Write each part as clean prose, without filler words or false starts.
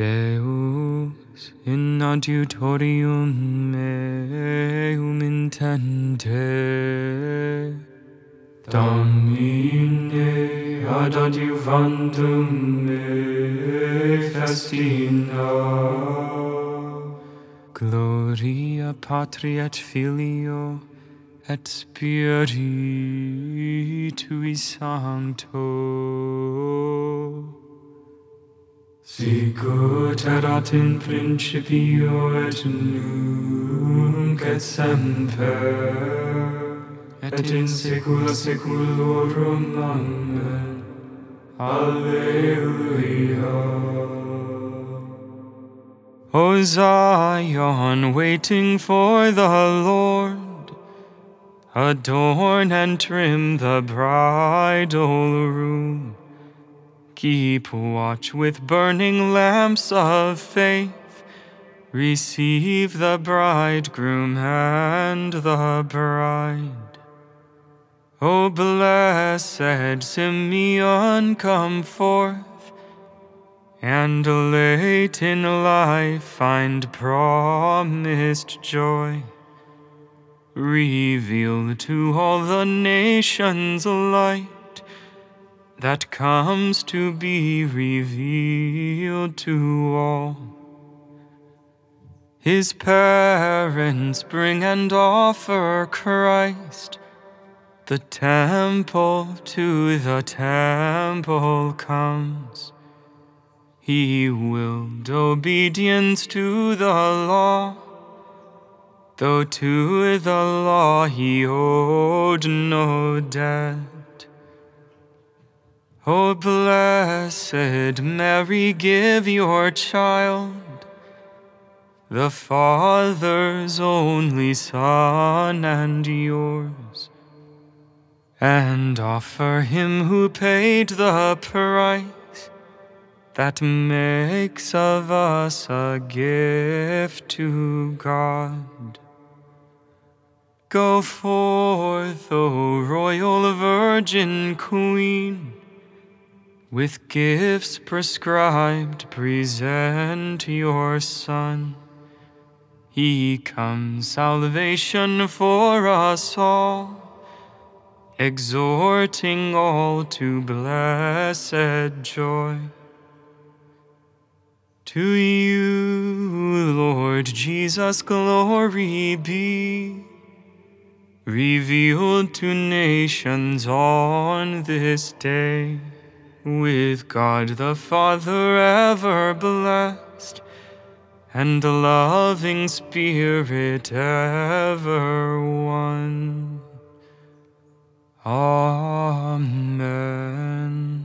Deus in adiutorium meum intende, Domine ad adiuvandum me festina. Gloria Patri et Filio et Spiritui Sancto, sicut erat in principio et nunc et semper, et in saecula saeculorum. Amen. Alleluia. O Zion, waiting for the Lord, adorn and trim the bridal room. Keep watch with burning lamps of faith. Receive the bridegroom and the bride. O blessed Simeon, come forth, and late in life find promised joy. Reveal to all the nations light that comes to be revealed to all. His parents bring and offer Christ. The temple to the temple comes. He willed obedience to the law, though to the law he owed no debt. O blessed Mary, give your child, the Father's only Son and yours, and offer him who paid the price that makes of us a gift to God. Go forth, O royal virgin queen, with gifts prescribed present your Son. He comes salvation for us all, exhorting all to blessed joy. To you, Lord Jesus, glory be, revealed to nations on this day, with God the Father ever blessed, and the loving Spirit ever one. Amen.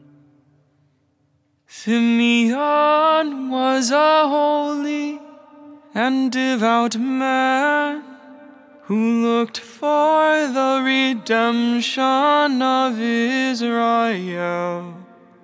Simeon was a holy and devout man who looked for the redemption of Israel,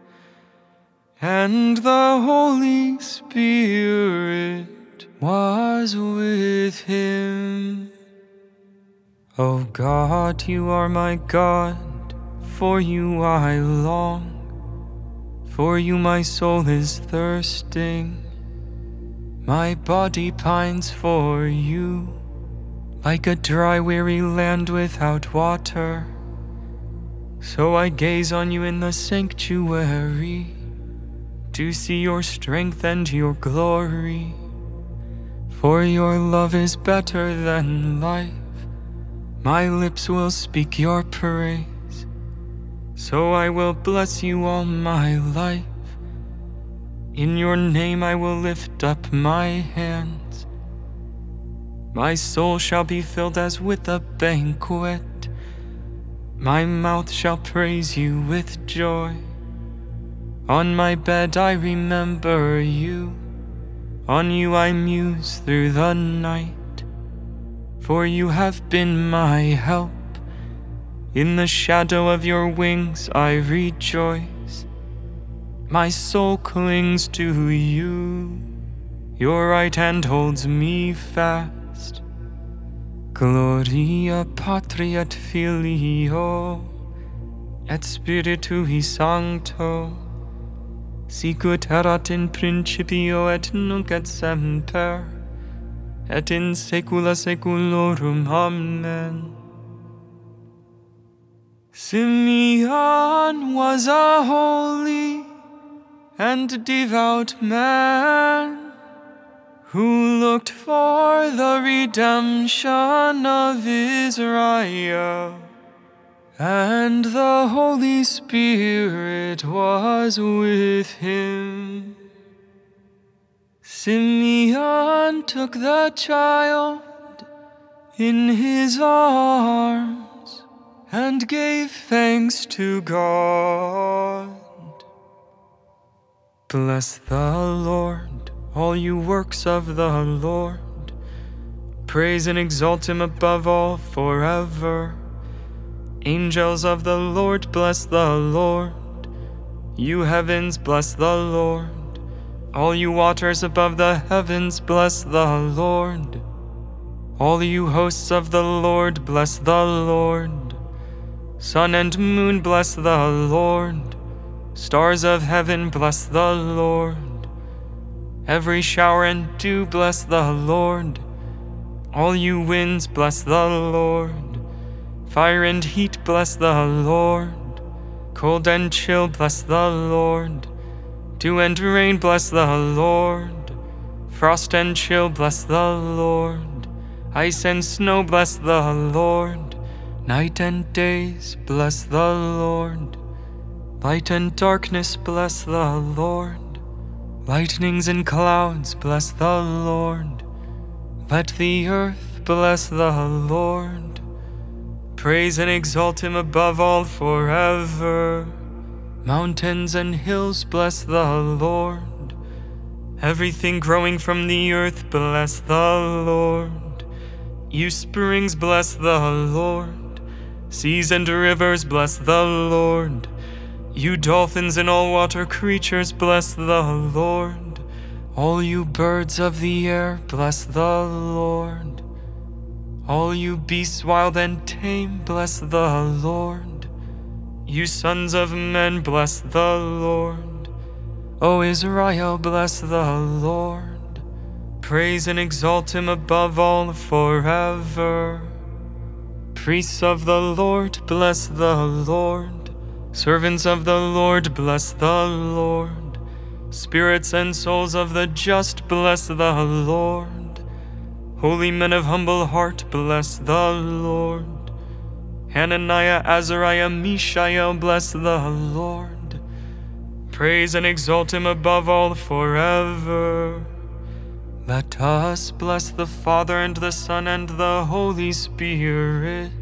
and the Holy Spirit was with him. O God, you are my God, for you I long. For you my soul is thirsting, my body pines for you, like a dry, weary land without water. So I gaze on you in the sanctuary, to see your strength and your glory. For your love is better than life, my lips will speak your praise. So I will bless you all my life. In your name I will lift up my hands. My soul shall be filled as with a banquet. My mouth shall praise you with joy. On my bed I remember you. On you I muse through the night. For you have been my help. In the shadow of your wings I rejoice. My soul clings to you. Your right hand holds me fast. Gloria Patri et Filio et Spiritui Sancto, sicut erat in principio et nunc et semper, et in saecula saeculorum. Amen. Simeon was a holy and devout man who looked for the redemption of Israel, and the Holy Spirit was with him. Simeon took the child in his arms and gave thanks to God. Bless the Lord, all you works of the Lord. Praise and exalt him above all forever. Angels of the Lord, bless the Lord. You heavens, bless the Lord. All you waters above the heavens, bless the Lord. All you hosts of the Lord, bless the Lord. Sun and moon, bless the Lord. Stars of heaven, bless the Lord. Every shower and dew, bless the Lord. All you winds, bless the Lord. Fire and heat, bless the Lord. Cold and chill, bless the Lord. Dew and rain, bless the Lord. Frost and chill, bless the Lord. Ice and snow, bless the Lord. Night and days, bless the Lord. Light and darkness, bless the Lord. Lightnings and clouds, bless the Lord. Let the earth bless the Lord. Praise and exalt him above all forever. Mountains and hills, bless the Lord. Everything growing from the earth, bless the Lord. You springs, bless the Lord. Seas and rivers, bless the Lord. You dolphins and all water creatures, bless the Lord. All you birds of the air, bless the Lord. All you beasts wild and tame, bless the Lord. You sons of men, bless the Lord. O Israel, bless the Lord. Praise and exalt him above all forever. Priests of the Lord, bless the Lord. Servants of the Lord, bless the Lord. Spirits and souls of the just, bless the Lord. Holy men of humble heart, bless the Lord. Hananiah, Azariah, Mishael, bless the Lord. Praise and exalt him above all forever. Let us bless the Father and the Son and the Holy Spirit.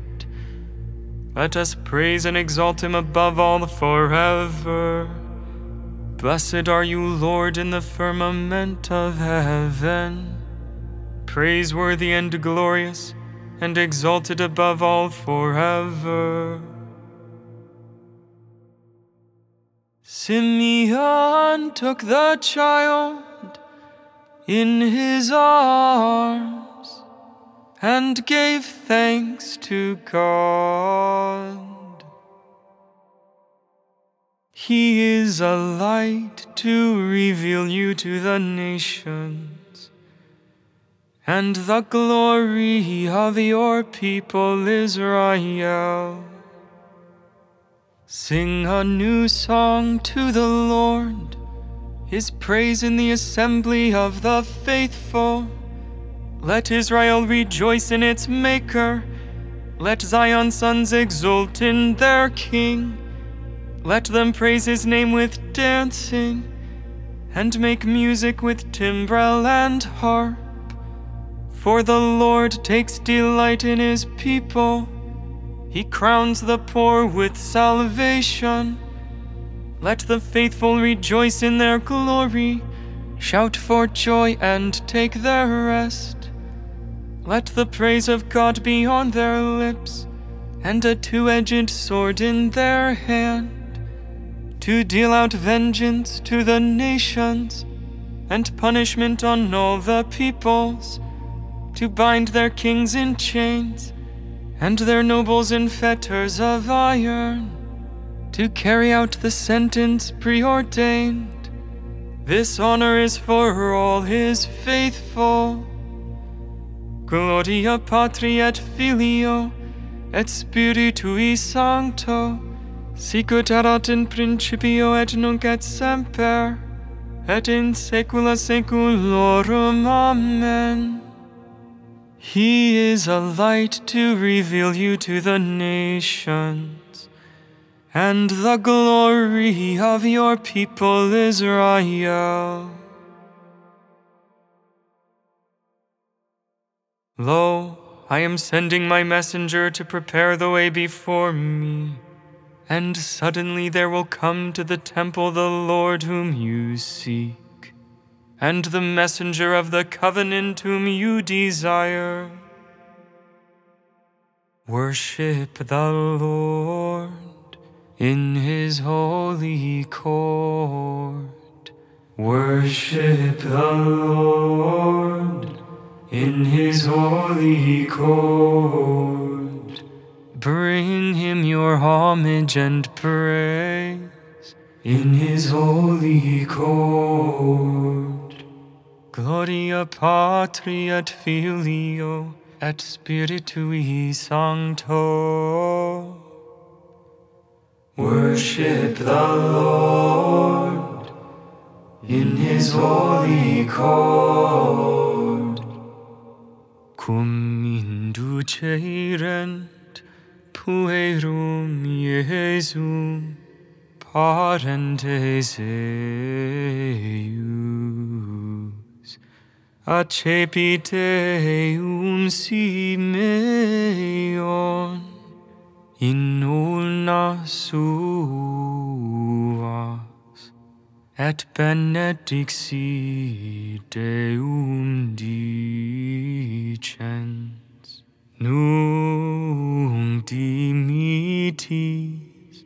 Let us praise and exalt him above all forever. Blessed are you, Lord, in the firmament of heaven. Praiseworthy and glorious, and exalted above all forever. Simeon took the child in his arms and gave thanks to God. He is a light to reveal you to the nations, and the glory of your people Israel. Sing a new song to the Lord, his praise in the assembly of the faithful. Let Israel rejoice in its Maker. Let Zion's sons exult in their King. Let them praise his name with dancing, and make music with timbrel and harp. For the Lord takes delight in his people. He crowns the poor with salvation. Let the faithful rejoice in their glory, shout for joy and take their rest. Let the praise of God be on their lips, and a two-edged sword in their hand, to deal out vengeance to the nations, and punishment on all the peoples, to bind their kings in chains, and their nobles in fetters of iron, to carry out the sentence preordained, This honor is for all his faithful. Gloria Patri et Filio et Spiritui Sancto, sicut erat in principio et nunc et semper, et in saecula saeculorum. Amen. He is a light to reveal you to the nations, and the glory of your people Israel. Lo, I am sending my messenger to prepare the way before me, and suddenly there will come to the temple the Lord whom you seek, and the messenger of the covenant whom you desire. Worship the Lord in his holy court. Worship the Lord in his holy court. Bring him your homage and praise in his holy court. Gloria Patri et Filio et Spiritui Sancto. Worship the Lord in his holy court. Cum inducerent puerum Iesum parentes eius, accepit eum Simeon in ulna suas, et benedixi Deum dicens, nunc dimittis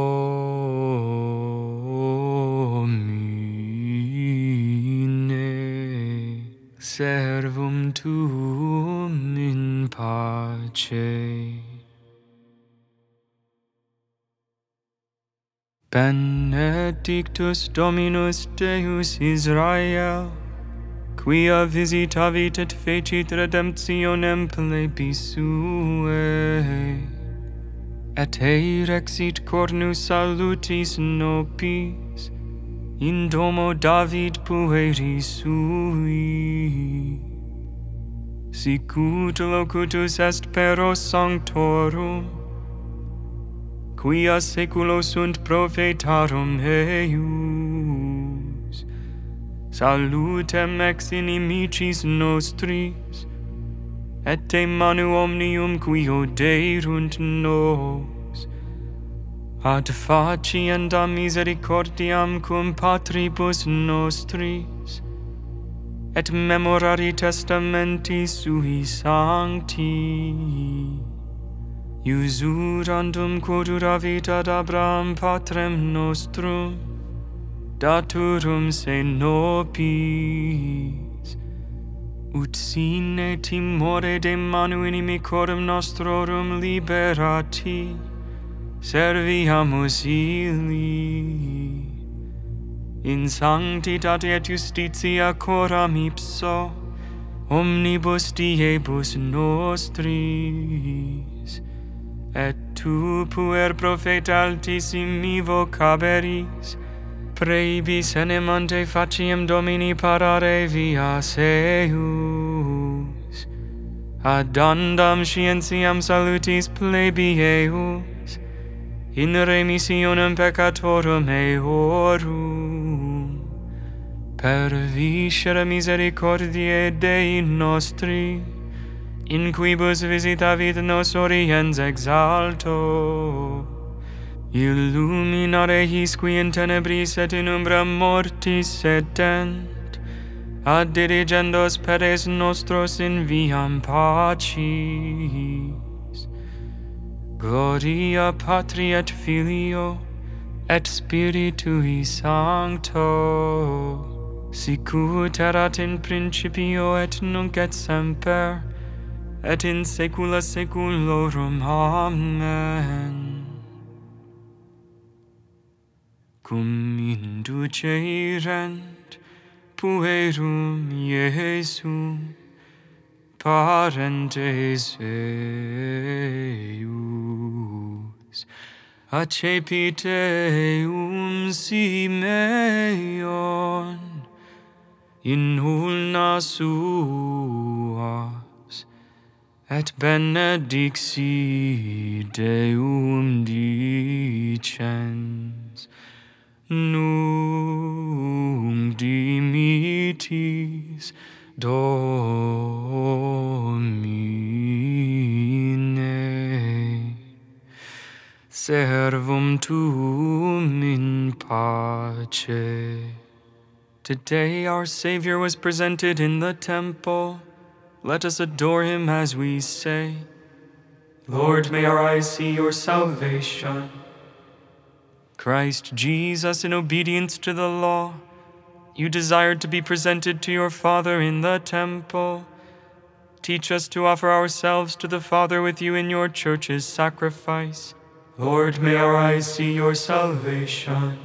Domine, servum tuum in pace. Benedictus Dominus Deus Israel, quia visitavit et fecit redemptionem plebis suae, et erexit cornus salutis nobis in domo David pueri sui. Sicut locutus est pero sanctorum, quia saeculo sunt prophetarum eius. Salutem ex inimicis nostris, et de manu omnium qui oderunt nos, ad facienda misericordiam cum patribus nostris, et memorari testamenti sui sancti, usurandum quod uravit ad Abraham patrem nostrum, daturum se nobis, ut sine timore de manu inimicorum nostrorum liberati, serviamus illi, in sanctitate et justitia coram ipso, omnibus diebus nostris, et tu puer propheta altissimi vocaberis, praebis enim ante faciem Domini parare vias eius, addandam scientiam salutis plebieus, in remissionem peccatorum eorum, per viscere misericordiae Dei nostri, in quibus visitavit nos oriens exalto, illuminare his qui in tenebris et in umbra mortis sedent, ad dirigendos peres nostros in viam pacis. Gloria Patri et Filio et Spiritui Sancto, sicut erat in principio et nunc et semper, et in saecula saeculorum. Amen. Cum inducerent puerum Iesum, parentes eius, accepit eum Simeon, in ulna suas, et benedixi Deum dicens, nunc dimittis Domine, servum tuum in pace. Today our Savior was presented in the temple. Let us adore him as we say, Lord, may our eyes see your salvation. Christ Jesus, in obedience to the law, you desired to be presented to your Father in the temple. Teach us to offer ourselves to the Father with you in your church's sacrifice. Lord, may our eyes see your salvation.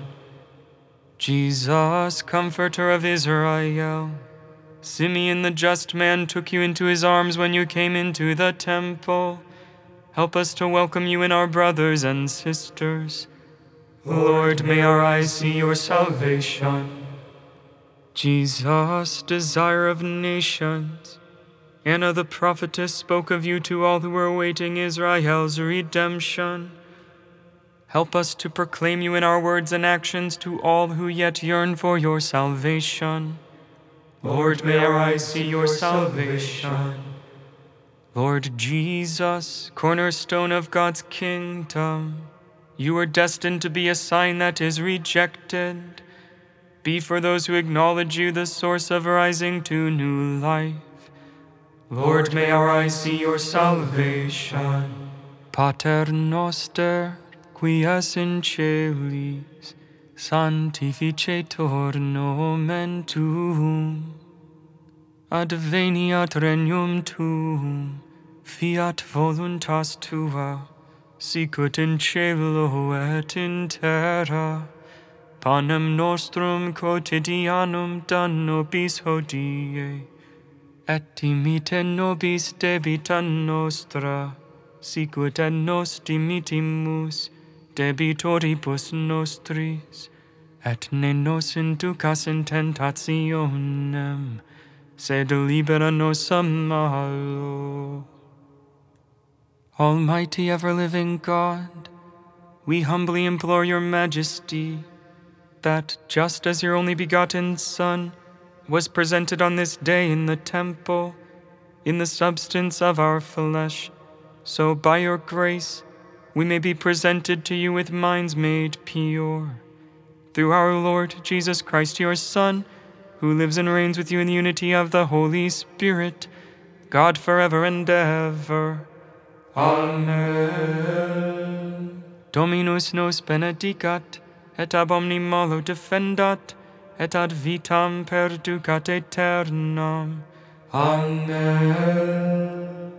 Jesus, Comforter of Israel, Simeon the just man took you into his arms when you came into the temple. Help us to welcome you in our brothers and sisters. Lord, may our eyes see your salvation. Jesus, Desire of nations, Anna the prophetess spoke of you to all who were awaiting Israel's redemption. Help us to proclaim you in our words and actions to all who yet yearn for your salvation. Lord, may our eyes see your salvation. Lord Jesus, cornerstone of God's kingdom, you are destined to be a sign that is rejected. Be for those who acknowledge you the source of rising to new life. Lord, may our eyes see your salvation. Pater noster, qui es in celis, sanctificetur nomen tuum. Adveniat regnum tuum, fiat voluntas tua, sicut in cielo et in terra. Panem nostrum quotidianum da nobis hodie, et dimite nobis debita nostra, sicut et nos dimittimus debitoribus nostris, et ne nos inducas in tentationem, sed libera nos a malo. Almighty ever-living God, we humbly implore your majesty that, just as your only begotten Son was presented on this day in the temple, in the substance of our flesh, so by your grace we may be presented to you with minds made pure. Through our Lord Jesus Christ, your Son, who lives and reigns with you in the unity of the Holy Spirit, God forever and ever. Amen. Dominus nos benedicat, et ab omni malo defendat, et ad vitam perducat aeternam. Amen.